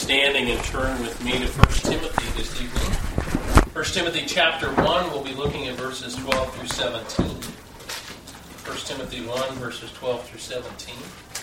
standing and turn with me to 1 Timothy this evening. 1 Timothy chapter 1, we'll be looking at verses 12 through 17. 1 Timothy 1, verses 12 through 17.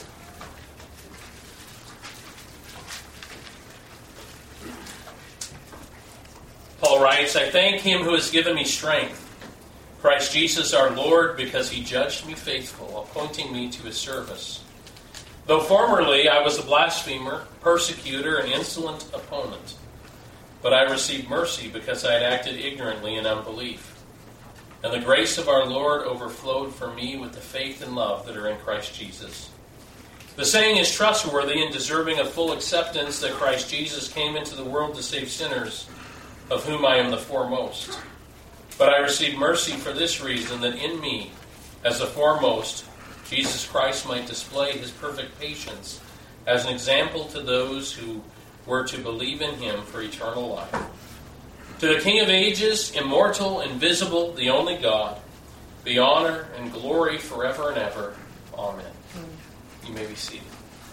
Paul writes, I thank him who has given me strength, Christ Jesus our Lord, because he judged me faithful, appointing me to his service. Though formerly I was a blasphemer, persecutor, and insolent opponent, but I received mercy because I had acted ignorantly in unbelief. And the grace of our Lord overflowed for me with the faith and love that are in Christ Jesus. The saying is trustworthy and deserving of full acceptance that Christ Jesus came into the world to save sinners, of whom I am the foremost. But I received mercy for this reason, that in me, as the foremost, Jesus Christ might display his perfect patience as an example to those who were to believe in him for eternal life. To the King of ages, immortal, invisible, the only God, be honor and glory forever and ever. Amen. You may be seated.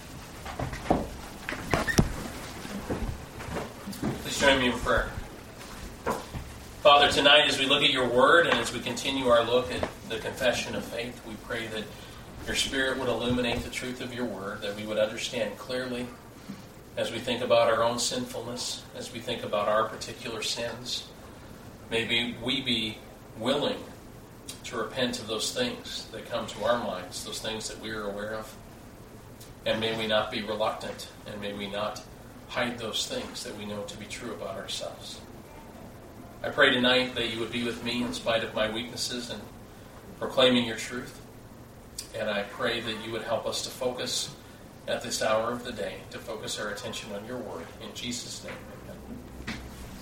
Please join me in prayer. Father, tonight as we look at your word and as we continue our look at the confession of faith, we pray that your Spirit would illuminate the truth of your word, that we would understand clearly as we think about our own sinfulness, as we think about our particular sins. Maybe we be willing to repent of those things that come to our minds, those things that we are aware of. And may we not be reluctant, and may we not hide those things that we know to be true about ourselves. I pray tonight that you would be with me in spite of my weaknesses in proclaiming your truth. And I pray that you would help us to focus at this hour of the day, to focus our attention on your word. In Jesus' name, amen.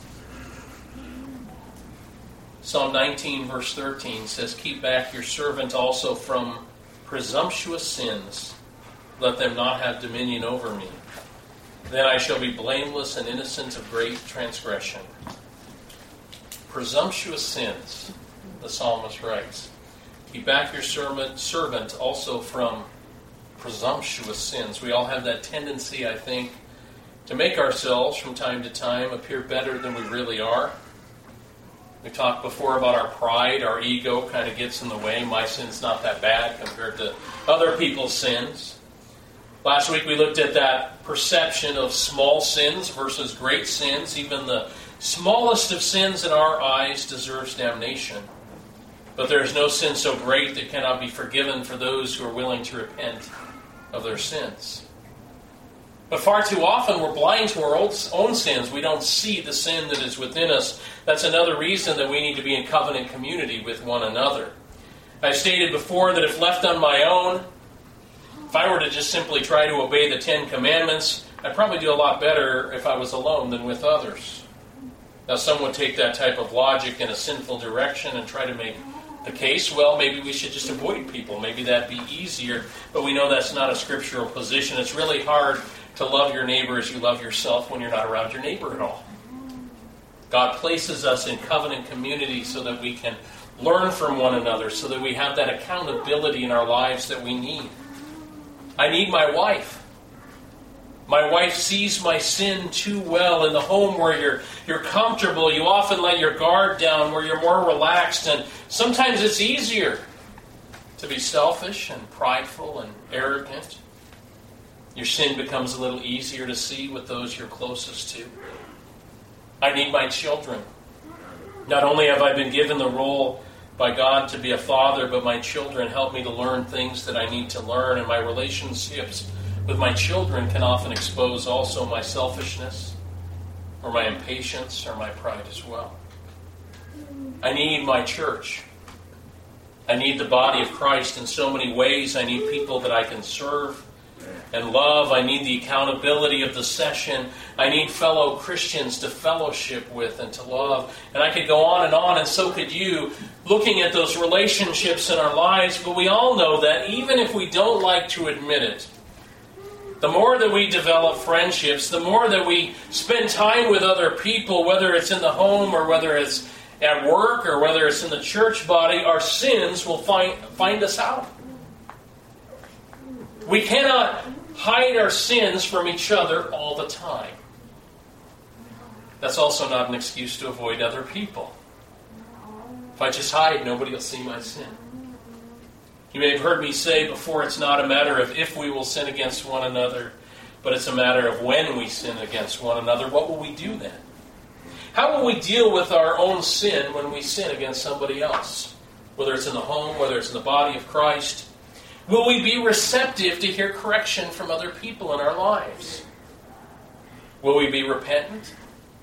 Psalm 19, verse 13 says, Keep back your servant also from presumptuous sins. Let them not have dominion over me. Then I shall be blameless and innocent of great transgression. Presumptuous sins, the psalmist writes. Keep back your servant also from presumptuous sins. We all have that tendency, I think, to make ourselves from time to time appear better than we really are. We talked before about our pride. Our ego kind of gets in the way. My sin's not that bad compared to other people's sins. Last week we looked at that perception of small sins versus great sins. Even the smallest of sins in our eyes deserves damnation. But there is no sin so great that cannot be forgiven for those who are willing to repent of their sins. But far too often we're blind to our own sins. We don't see the sin that is within us. That's another reason that we need to be in covenant community with one another. I stated before that if left on my own, if I were to just simply try to obey the 10 Commandments, I'd probably do a lot better if I was alone than with others. Now some would take that type of logic in a sinful direction and try to make the case, well, maybe we should just avoid people. Maybe that'd be easier. But we know that's not a scriptural position. It's really hard to love your neighbor as you love yourself when you're not around your neighbor at all. God places us in covenant community so that we can learn from one another, so that we have that accountability in our lives that we need. I need my wife. My wife sees my sin too well. In the home where you're comfortable, you often let your guard down, where you're more relaxed, and sometimes it's easier to be selfish and prideful and arrogant. Your sin becomes a little easier to see with those you're closest to. I need my children. Not only have I been given the role by God to be a father, but my children help me to learn things that I need to learn, and my relationships with my children can often expose also my selfishness or my impatience or my pride as well. I need my church. I need the body of Christ in so many ways. I need people that I can serve and love. I need the accountability of the session. I need fellow Christians to fellowship with and to love. And I could go on, and so could you, looking at those relationships in our lives. But we all know that even if we don't like to admit it, the more that we develop friendships, the more that we spend time with other people, whether it's in the home or whether it's at work or whether it's in the church body, our sins will find us out. We cannot hide our sins from each other all the time. that's also not an excuse to avoid other people. If I just hide, nobody will see my sin. You may have heard me say before, it's not a matter of if we will sin against one another, but it's a matter of when we sin against one another. What will we do then? How will we deal with our own sin when we sin against somebody else? Whether it's in the home, whether it's in the body of Christ. Will we be receptive to hear correction from other people in our lives? Will we be repentant?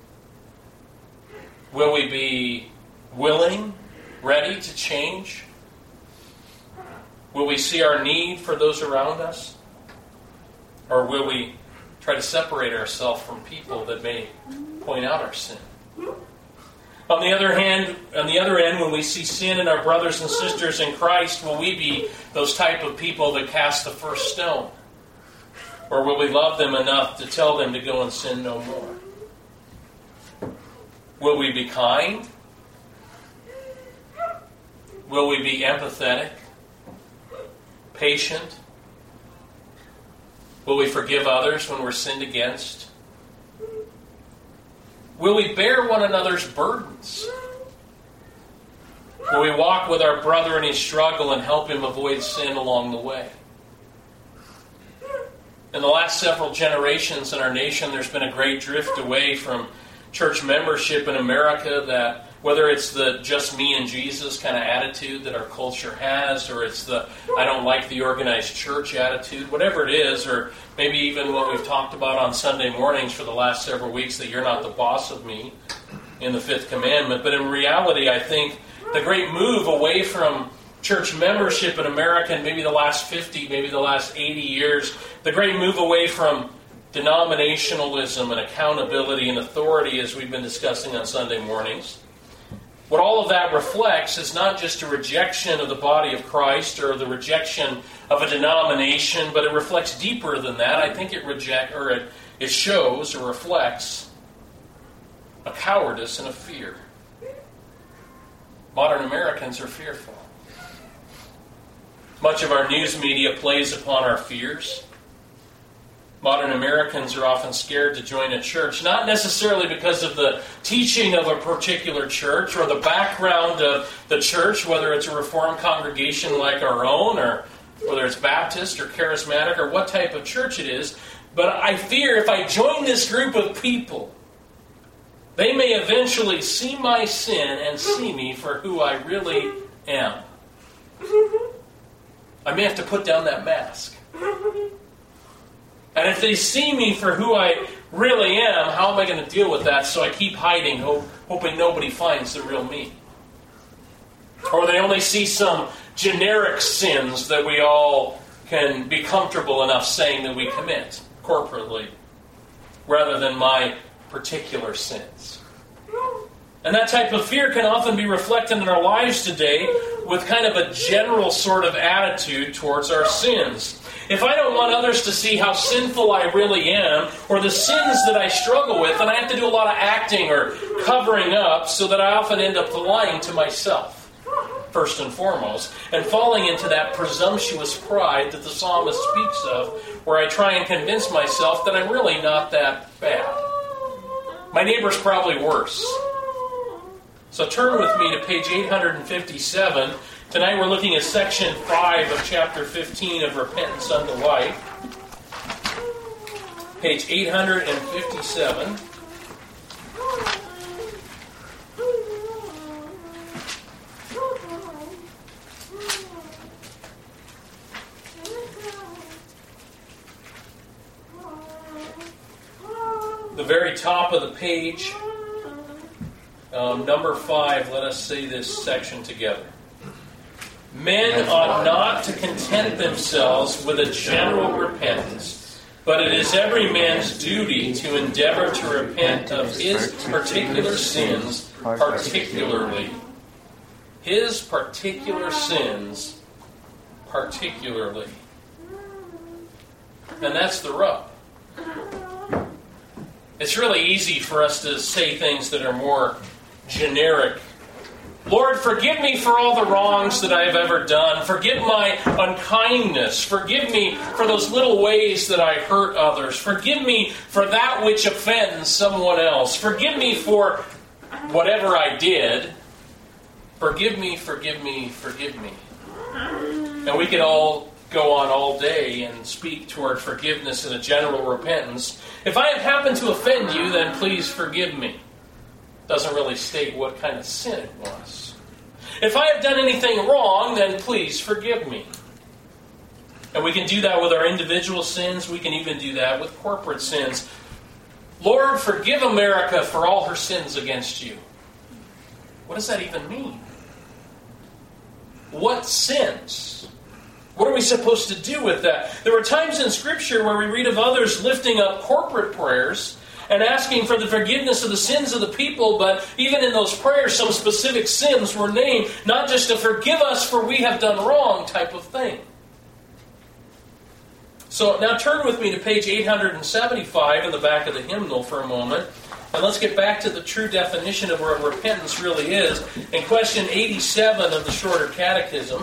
Will we be willing, ready to change? Will we see our need for those around us? Or will we try to separate ourselves from people that may point out our sin? On the other end, when we see sin in our brothers and sisters in Christ, will we be those type of people that cast the first stone? Or will we love them enough to tell them to go and sin no more? Will we be kind? Will we be empathetic? Patient? Will we forgive others when we're sinned against? Will we bear one another's burdens? Will we walk with our brother in his struggle and help him avoid sin along the way? In the last several generations in our nation, there's been a great drift away from church membership in America, that whether it's the just me and Jesus kind of attitude that our culture has, or it's the I don't like the organized church attitude, whatever it is, or maybe even what we've talked about on Sunday mornings for the last several weeks, that you're not the boss of me in the fifth commandment. But in reality, I think the great move away from church membership in America in maybe the last 50, maybe the last 80 years, the great move away from denominationalism and accountability and authority, as we've been discussing on Sunday mornings. What all of that reflects is not just a rejection of the body of Christ or the rejection of a denomination, but it reflects deeper than that. I think it shows or reflects a cowardice and a fear. Modern Americans are fearful. Much of our news media plays upon our fears. Modern Americans are often scared to join a church, not necessarily because of the teaching of a particular church or the background of the church, whether it's a Reformed congregation like our own, or whether it's Baptist or Charismatic, or what type of church it is. But I fear if I join this group of people, they may eventually see my sin and see me for who I really am. I may have to put down that mask. And if they see me for who I really am, how am I going to deal with that? So I keep hiding, hoping nobody finds the real me. Or they only see some generic sins that we all can be comfortable enough saying that we commit corporately, rather than my particular sins. And that type of fear can often be reflected in our lives today with kind of a general sort of attitude towards our sins. If I don't want others to see how sinful I really am, or the sins that I struggle with, then I have to do a lot of acting or covering up, so that I often end up lying to myself, first and foremost, and falling into that presumptuous pride that the psalmist speaks of, where I try and convince myself that I'm really not that bad. My neighbor's probably worse. So turn with me to page 857. Tonight we're looking at section 5 of chapter 15 of Repentance Unto Life. Page 857. The very top of the page, number 5, let us say this section together. Men ought not to content themselves with a general repentance, but it is every man's duty to endeavor to repent of his particular sins particularly. His particular sins particularly. And that's the rub. It's really easy for us to say things that are more generic Lord, forgive me for all the wrongs that I have ever done. Forgive my unkindness. Forgive me for those little ways that I hurt others. Forgive me for that which offends someone else. Forgive me for whatever I did. Forgive me, forgive me, forgive me. And we could all go on all day and speak toward forgiveness and a general repentance. If I have happened to offend you, then please forgive me. Doesn't really state what kind of sin it was. If I have done anything wrong, then please forgive me. And we can do that with our individual sins. We can even do that with corporate sins. Lord, forgive America for all her sins against you. What does that even mean? What sins? What are we supposed to do with that? There are times in Scripture where we read of others lifting up corporate prayers and asking for the forgiveness of the sins of the people, but even in those prayers, some specific sins were named, not just to forgive us for we have done wrong type of thing. So now turn with me to page 875 in the back of the hymnal for a moment, and let's get back to the true definition of what repentance really is. In question 87 of the Shorter Catechism,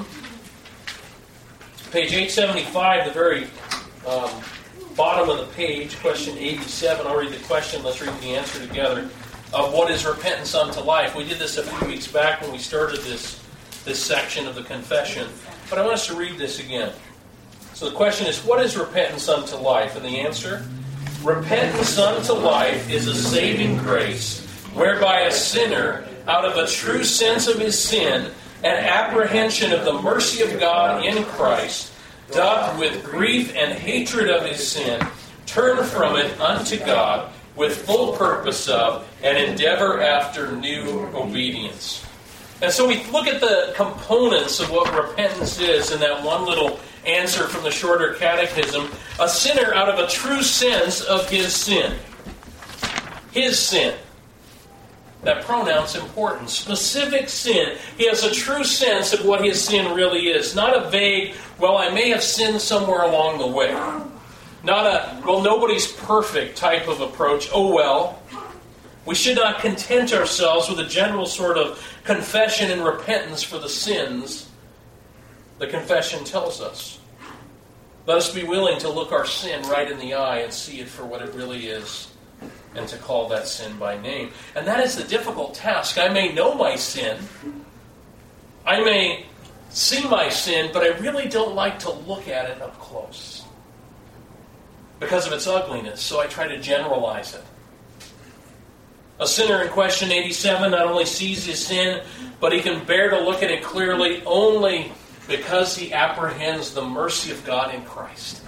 page 875, the very bottom of the page, question 87. I'll read the question. Let's read the answer together. What is repentance unto life? We did this a few weeks back when we started this section of the confession. But I want us to read this again. So the question is, what is repentance unto life? And the answer, repentance unto life is a saving grace, whereby a sinner, out of a true sense of his sin and apprehension of the mercy of God in Christ, doth with grief and hatred of his sin turn from it unto God with full purpose of and endeavor after new obedience. And so we look at the components of what repentance is in that one little answer from the Shorter Catechism. A sinner out of a true sense of his sin. His sin. That pronoun's important. Specific sin. He has a true sense of what his sin really is. Not a vague, well, I may have sinned somewhere along the way. Not a, well, nobody's perfect type of approach. Oh, well. We should not content ourselves with a general sort of confession and repentance for the sins the confession tells us. Let us be willing to look our sin right in the eye and see it for what it really is, and to call that sin by name. And that is the difficult task. I may know my sin. I may see my sin, but I really don't like to look at it up close because of its ugliness, so I try to generalize it. A sinner in question 87 not only sees his sin, but he can bear to look at it clearly only because he apprehends the mercy of God in Christ.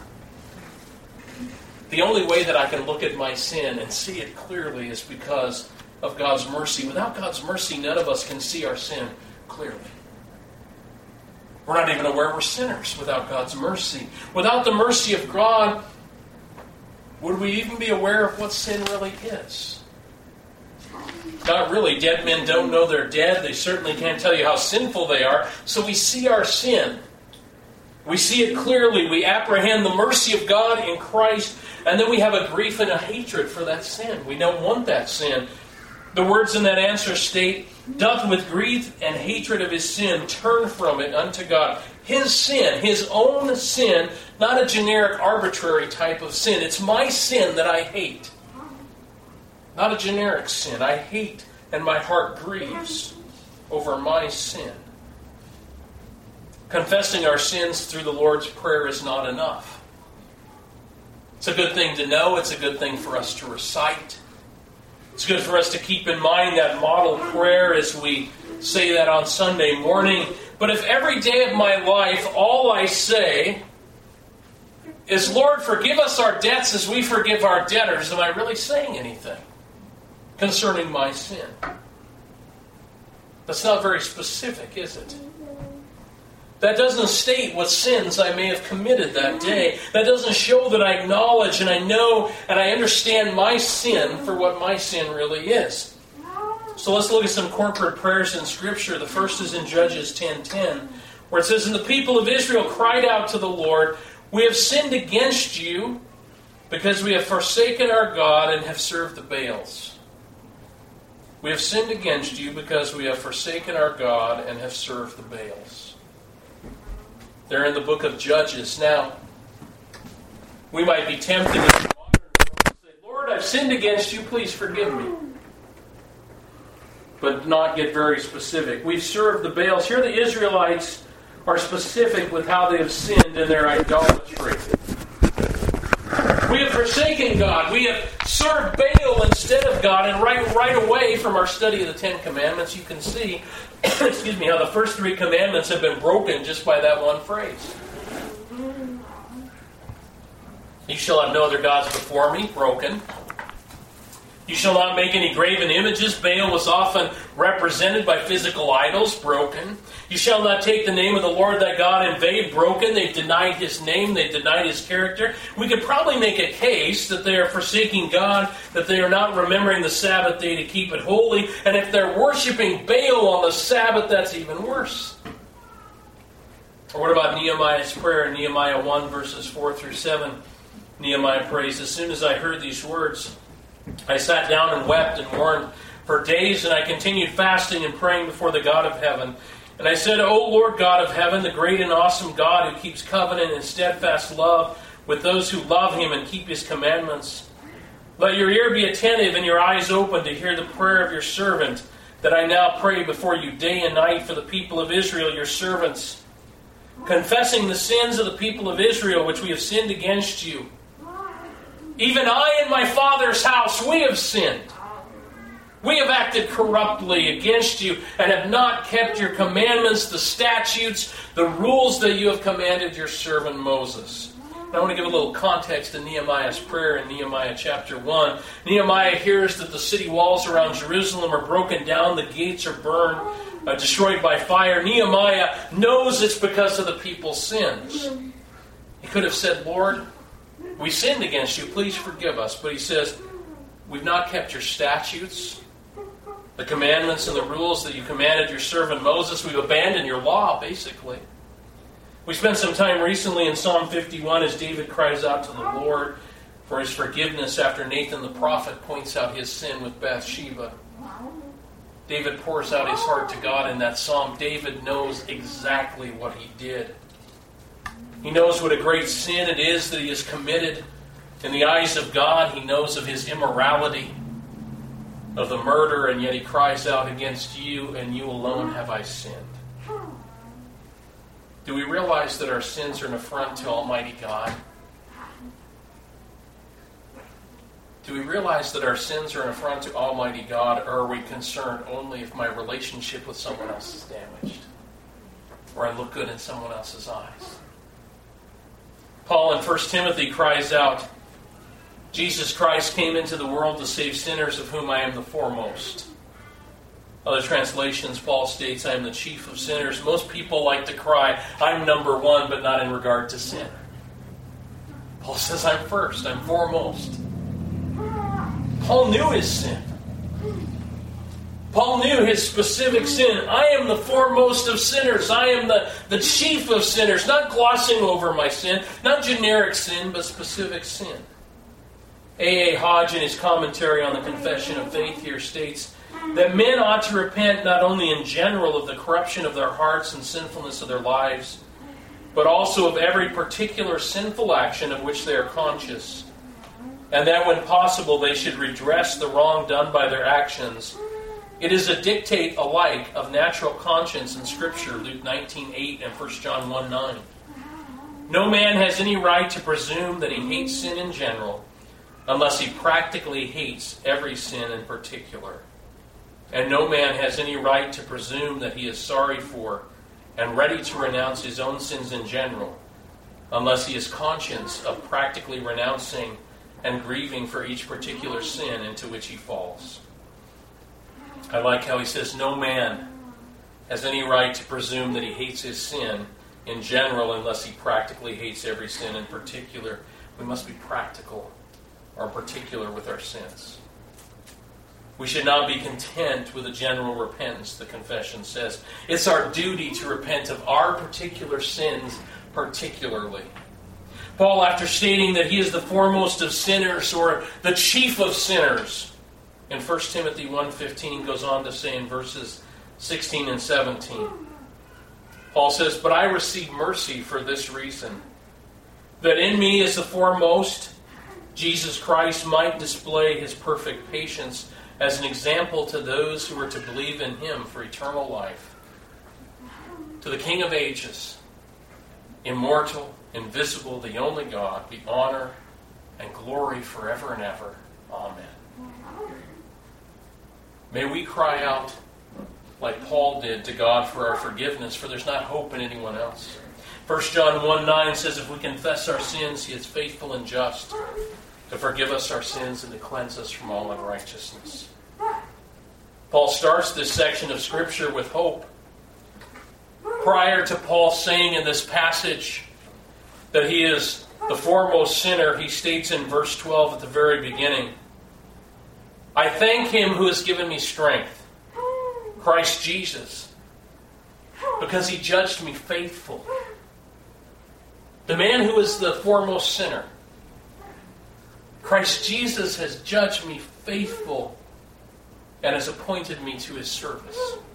The only way that I can look at my sin and see it clearly is because of God's mercy. Without God's mercy, none of us can see our sin clearly. We're not even aware we're sinners without God's mercy. Without the mercy of God, would we even be aware of what sin really is? Not really. Dead men don't know they're dead. They certainly can't tell you how sinful they are. So we see our sin. We see it clearly. We apprehend the mercy of God in Christ. And then we have a grief and a hatred for that sin. We don't want that sin. The words in that answer state, doth with grief and hatred of his sin turn from it unto God. His sin, his own sin, not a generic arbitrary type of sin. It's my sin that I hate. Not a generic sin. I hate and my heart grieves over my sin. Confessing our sins through the Lord's Prayer is not enough. It's a good thing to know. It's a good thing for us to recite. It's good for us to keep in mind that model prayer as we say that on Sunday morning. But if every day of my life all I say is, Lord, forgive us our debts as we forgive our debtors, am I really saying anything concerning my sin? That's not very specific, is it? That doesn't state what sins I may have committed that day. That doesn't show that I acknowledge and I know and I understand my sin for what my sin really is. So let's look at some corporate prayers in Scripture. The first is in Judges 10:10, where it says, and the people of Israel cried out to the Lord, we have sinned against you because we have forsaken our God and have served the Baals. We have sinned against you because we have forsaken our God and have served the Baals. They're in the book of Judges. Now, we might be tempted to say, Lord, I've sinned against you, please forgive me. But not get very specific. We've served the Baals. Here the Israelites are specific with how they have sinned in their idolatry. We have forsaken God. We have served Baal instead of God. And right away from our study of the Ten Commandments, you can see how the first three commandments have been broken just by that one phrase. You shall have no other gods before me, broken. You shall not make any graven images. Baal was often represented by physical idols, broken. You shall not take the name of the Lord thy God in vain, broken. They've denied His name. They've denied His character. We could probably make a case that they are forsaking God, that they are not remembering the Sabbath day to keep it holy. And if they're worshiping Baal on the Sabbath, that's even worse. Or what about Nehemiah's prayer in Nehemiah 1, verses 4 through 7? Nehemiah prays, as soon as I heard these words, I sat down and wept and mourned for days, and I continued fasting and praying before the God of heaven. And I said, O Lord God of heaven, the great and awesome God who keeps covenant and steadfast love with those who love Him and keep His commandments, let your ear be attentive and your eyes open to hear the prayer of your servant, that I now pray before you day and night for the people of Israel, your servants, confessing the sins of the people of Israel which we have sinned against you. Even I and my father's house, we have sinned. We have acted corruptly against you and have not kept your commandments, the statutes, the rules that you have commanded your servant Moses. And I want to give a little context to Nehemiah's prayer in Nehemiah chapter 1. Nehemiah hears that the city walls around Jerusalem are broken down, the gates are burned, destroyed by fire. Nehemiah knows it's because of the people's sins. He could have said, Lord, we sinned against you, please forgive us. But he says, we've not kept your statutes, the commandments and the rules that you commanded your servant Moses. We've abandoned your law, basically. We spent some time recently in Psalm 51 as David cries out to the Lord for his forgiveness after Nathan the prophet points out his sin with Bathsheba. David pours out his heart to God in that psalm. David knows exactly what he did. He knows what a great sin it is that he has committed. In the eyes of God, he knows of his immorality, of the murder, and yet he cries out, against you and you alone have I sinned. Do we realize that our sins are an affront to Almighty God? Do we realize that our sins are an affront to Almighty God, or are we concerned only if my relationship with someone else is damaged, or I look good in someone else's eyes? Paul in 1 Timothy cries out, Jesus Christ came into the world to save sinners, of whom I am the foremost. Other translations, Paul states, I am the chief of sinners. Most people like to cry, I'm number one, but not in regard to sin. Paul says, I'm first, I'm foremost. Paul knew his sin. Paul knew his specific sin. I am the foremost of sinners. I am the chief of sinners. Not glossing over my sin. Not generic sin, but specific sin. A.A. Hodge, in his commentary on the Confession of Faith here, states that men ought to repent not only in general of the corruption of their hearts and sinfulness of their lives, but also of every particular sinful action of which they are conscious, and that when possible they should redress the wrong done by their actions. It is a dictate alike of natural conscience and Scripture, Luke 19:8 and 1 John 1:9. No man has any right to presume that he hates sin in general, unless he practically hates every sin in particular. And no man has any right to presume that he is sorry for and ready to renounce his own sins in general, unless he is conscious of practically renouncing and grieving for each particular sin into which he falls. I like how he says, no man has any right to presume that he hates his sin in general unless he practically hates every sin in particular. We must be practical or particular with our sins. We should not be content with a general repentance, the confession says. It's our duty to repent of our particular sins particularly. Paul, after stating that he is the foremost of sinners or the chief of sinners, In 1 Timothy 1:15 goes on to say in verses 16 and 17, Paul says, "But I receive mercy for this reason, that in me as the foremost, Jesus Christ might display his perfect patience as an example to those who are to believe in him for eternal life. To the King of ages, immortal, invisible, the only God, be honor and glory forever and ever. Amen." May we cry out like Paul did to God for our forgiveness, for there's not hope in anyone else. 1 John 1:9 says, "If we confess our sins, he is faithful and just to forgive us our sins and to cleanse us from all unrighteousness." Paul starts this section of Scripture with hope. Prior to Paul saying in this passage that he is the foremost sinner, he states in verse 12 at the very beginning, "I thank him who has given me strength, Christ Jesus, because he judged me faithful." The man who is the foremost sinner, Christ Jesus, has judged me faithful and has appointed me to his service.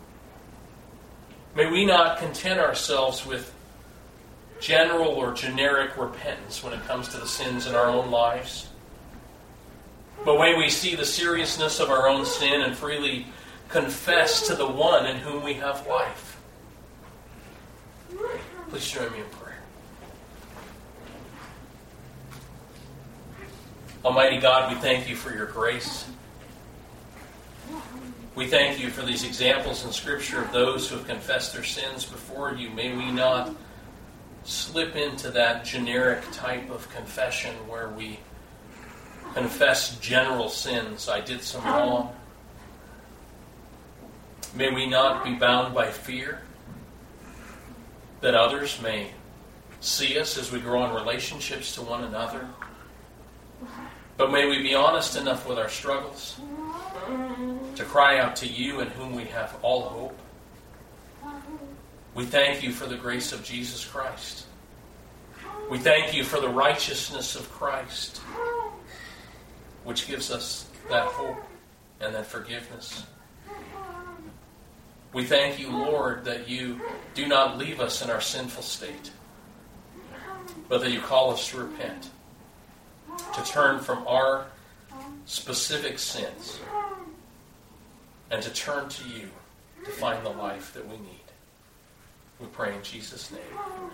May we not content ourselves with general or generic repentance when it comes to the sins in our own lives, but may we see the seriousness of our own sin and freely confess to the one in whom we have life. Please join me in prayer. Almighty God, we thank you for your grace. We thank you for these examples in Scripture of those who have confessed their sins before you. May we not slip into that generic type of confession where we confess general sins. I did some wrong. May we not be bound by fear that others may see us as we grow in relationships to one another. But may we be honest enough with our struggles to cry out to you in whom we have all hope. We thank you for the grace of Jesus Christ. We thank you for the righteousness of Christ, which gives us that hope and that forgiveness. We thank you, Lord, that you do not leave us in our sinful state, but that you call us to repent, to turn from our specific sins, and to turn to you to find the life that we need. We pray in Jesus' name.